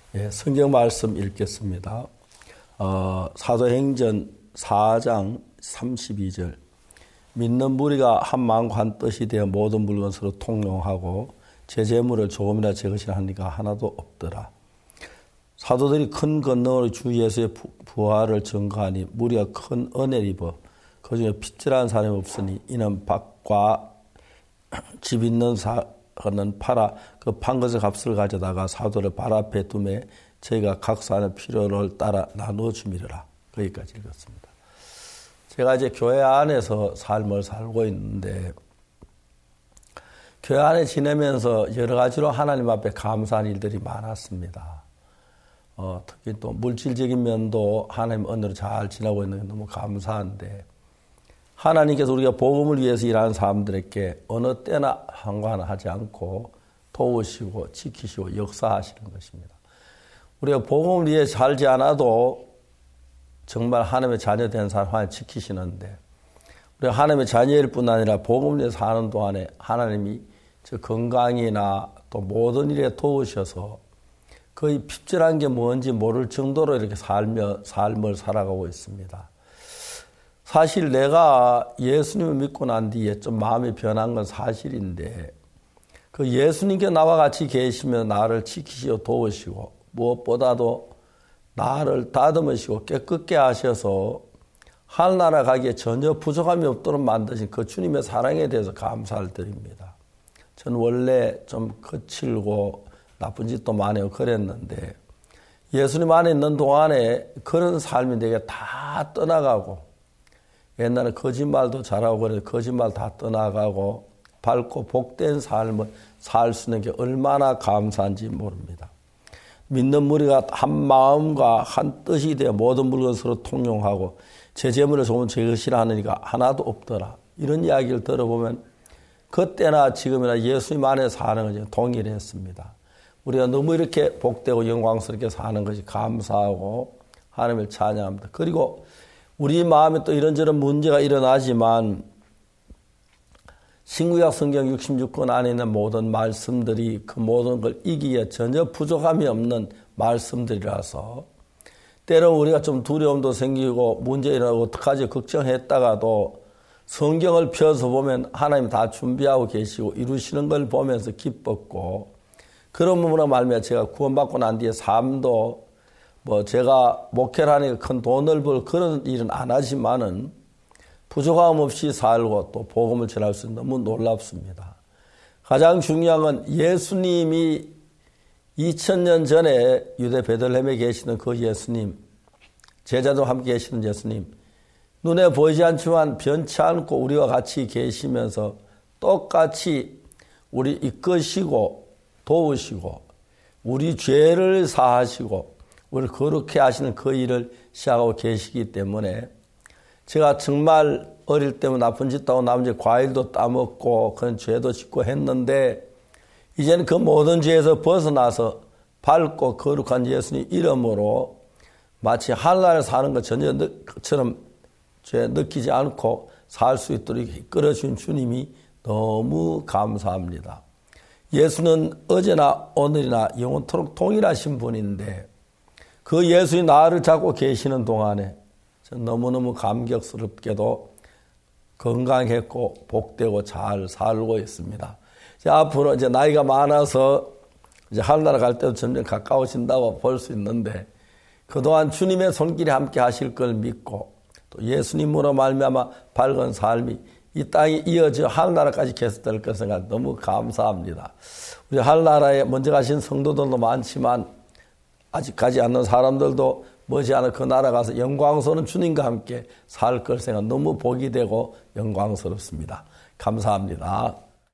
예, 성경 말씀 읽겠습니다. 사도행전 4장 32절. 믿는 무리가 한 마음과 한 뜻이 되어 모든 물건 서로 통용하고 제 재물을 조금이나 제 것이라 하니까 하나도 없더라. 사도들이 큰 권능으로 주 예수의 부활을 증거하니 무리가 큰 은혜를 입어 그중에 핏질한 사람이 없으니 이는 밭과 집 있는 사람은 팔아 그 판 것의 값을 가져다가 사도를 발 앞에 두매 저희가 각 사람의 필요를 따라 나누어 주미르라. 거기까지 읽었습니다. 제가 이제 교회 안에서 삶을 살고 있는데 교회 안에 지내면서 여러 가지로 하나님 앞에 감사한 일들이 많았습니다. 특히 또 물질적인 면도 하나님 은혜로 잘 지나고 있는 게 너무 감사한데 하나님께서 우리가 복음을 위해서 일하는 사람들에게 어느 때나 상관하지 않고 도우시고 지키시고 역사하시는 것입니다. 우리가 복음을 위해 살지 않아도 정말 하나님의 자녀된 사람 하나님 지키시는데 우리가 하나님의 자녀일 뿐 아니라 복음을 위해 사는 동안에 하나님이 저 건강이나 또 모든 일에 도우셔서 거의 핍절한 게 뭔지 모를 정도로 이렇게 삶을 살아가고 있습니다. 사실 내가 예수님을 믿고 난 뒤에 좀 마음이 변한 건 사실인데 그 예수님께 나와 같이 계시며 나를 지키시고 도우시고 무엇보다도 나를 다듬으시고 깨끗게 하셔서 하늘나라 가기에 전혀 부족함이 없도록 만드신 그 주님의 사랑에 대해서 감사를 드립니다. 저는 원래 좀 거칠고 나쁜 짓도 많이 하고 그랬는데 예수님 안에 있는 동안에 그런 삶이 내게 다 떠나가고 옛날에 거짓말도 잘하고 그래서 거짓말 다 떠나가고 밝고 복된 삶을 살 수 있는 게 얼마나 감사한지 모릅니다. 믿는 무리가 한 마음과 한 뜻이 되어 모든 물건 서로 통용하고 제 재물을 조금 제 것이라 하느니가 하나도 없더라. 이런 이야기를 들어보면 그때나 지금이나 예수님 안에 사는 것이 동일했습니다. 우리가 너무 이렇게 복되고 영광스럽게 사는 것이 감사하고 하나님을 찬양합니다. 그리고 우리 마음에 또 이런저런 문제가 일어나지만 신구약 성경 66권 안에 있는 모든 말씀들이 그 모든 걸 이기기에 전혀 부족함이 없는 말씀들이라서 때로 우리가 좀 두려움도 생기고 문제 일어나고 어떡하지 걱정했다가도 성경을 펴서 보면 하나님 다 준비하고 계시고 이루시는 걸 보면서 기뻤고 그런 부분으로 말미암아 제가 구원받고 난 뒤에 삶도 제가 목회를 하니까 큰 돈을 벌 그런 일은 안 하지만은 부족함 없이 살고 또 복음을 전할 수 있는 너무 놀랍습니다. 가장 중요한 건 예수님이 2000년 전에 유대 베들레헴에 계시는 그 예수님, 제자도 함께 계시는 예수님, 눈에 보이지 않지만 변치 않고 우리와 같이 계시면서 똑같이 우리 이끄시고 도우시고 우리 죄를 사하시고 우리를 거룩해 하시는 그 일을 시작하고 계시기 때문에 제가 정말 어릴 때면 나쁜 짓도 하고 남자 과일도 따먹고 그런 죄도 짓고 했는데 이제는 그 모든 죄에서 벗어나서 밝고 거룩한 예수님 이름으로 마치 하늘나라에 사는 것처럼 죄 느끼지 않고 살 수 있도록 이끌어주신 주님이 너무 감사합니다. 예수는 어제나 오늘이나 영원토록 동일하신 분인데 그 예수의 나를 잡고 계시는 동안에 너무너무 감격스럽게도 건강했고 복되고 잘 살고 있습니다. 이제 앞으로 이제 나이가 많아서 이제 하늘나라 갈 때도 점점 가까워진다고 볼 수 있는데 그동안 주님의 손길이 함께 하실 걸 믿고 또 예수님으로 말미암아 밝은 삶이 이 땅에 이어져 하늘나라까지 계속될 것을 생각 너무 감사합니다. 우리 하늘나라에 먼저 가신 성도들도 많지만 아직 가지 않는 사람들도 머지않아 그 나라 가서 영광스러운 주님과 함께 살 걸 생각 너무 복이 되고 영광스럽습니다. 감사합니다.